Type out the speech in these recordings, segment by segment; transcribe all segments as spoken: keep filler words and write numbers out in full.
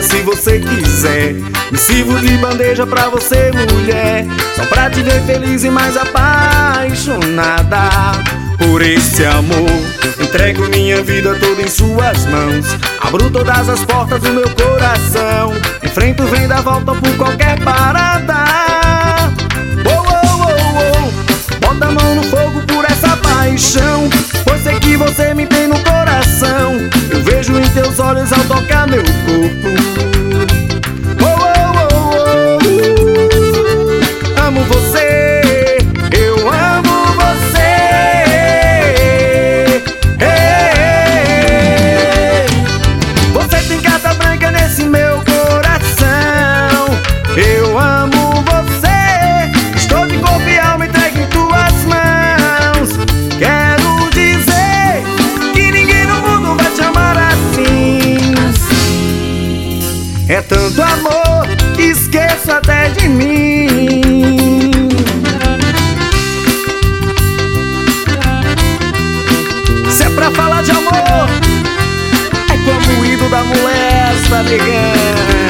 se você quiser. Me sirvo de bandeja pra você, mulher, só pra te ver feliz e mais apaixonada. Por esse amor, entrego minha vida toda em suas mãos. Abro todas as portas do meu coração. Enfrento o vendavolta por qualquer parada. Oh, oh, oh, oh. Bota a mão no fogo por essa paixão, pois sei que você me tem no coração. Eu vejo em teus olhos ao tocar meu corpo. Oh, oh, oh, oh. Amo você, eu amo você. Você tem carta branca nesse meu coração. Eu amo você, estou de corpo e alma entregue em tuas mãos. Quero dizer que ninguém no mundo vai te amar assim. É tanto amor que esqueço até de mim. Se é pra falar de amor, é como o ídolo da molesta, negão.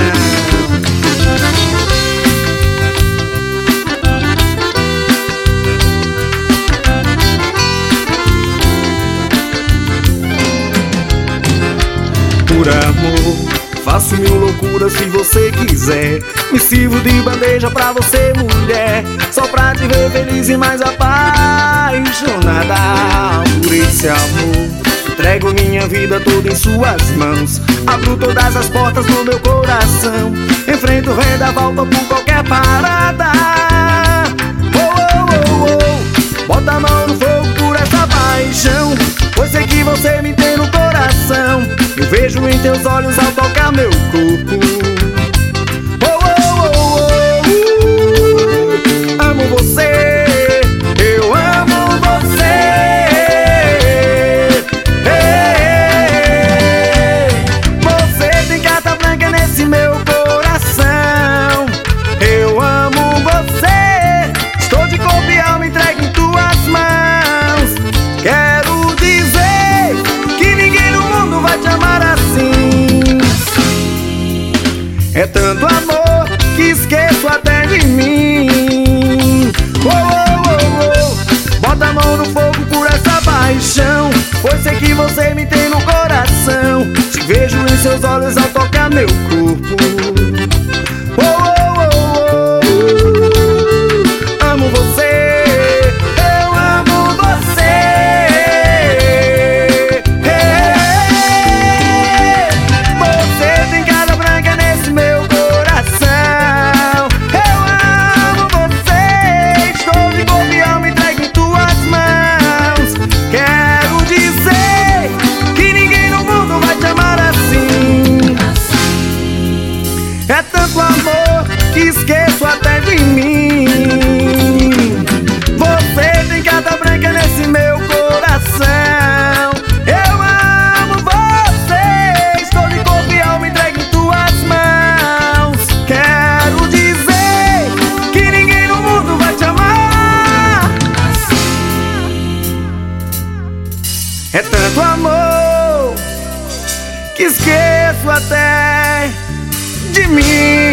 Por amor, faço mil loucuras se você quiser. Me sirvo de bandeja pra você, mulher, só pra te ver feliz e mais apaixonada. Por esse amor, entrego minha vida toda em suas mãos. Abro todas as portas do meu coração. Enfrento o vendavolta por qualquer parada. Oh, oh, oh, oh. Bota a mão no fogo por essa paixão, pois sei que você me tem no coração. Eu vejo em teus olhos ao tocar meu corpo. Oh, oh, oh, oh. Amo você, eu amo você. Você tem carta branca nesse meu coração. Eu amo você, estou de corpo e alma entregue em tuas mãos. Quero dizer que ninguém no mundo vai te amar assim. É tanto amor que esqueço até de mim. Oh, oh, oh, oh. Bota a mão no fogo por essa paixão, pois sei que você me tem no coração. Te vejo em seus olhos ao tocar meu corpo. Oh, oh, oh, oh. Amo você, eu amo você. Você tem carta branca nesse meu coração. Eu amo você, estou de corpo e alma entregue em tuas mãos. Quero dizer que ninguém no mundo vai te amar assim. É tanto amor que esqueço até de mim. Você tem carta branca nesse meu coração. Eu amo você, estou de corpo e alma entregue em tuas mãos. Quero dizer que ninguém no mundo vai te amar. É tanto amor que esqueço até de mim.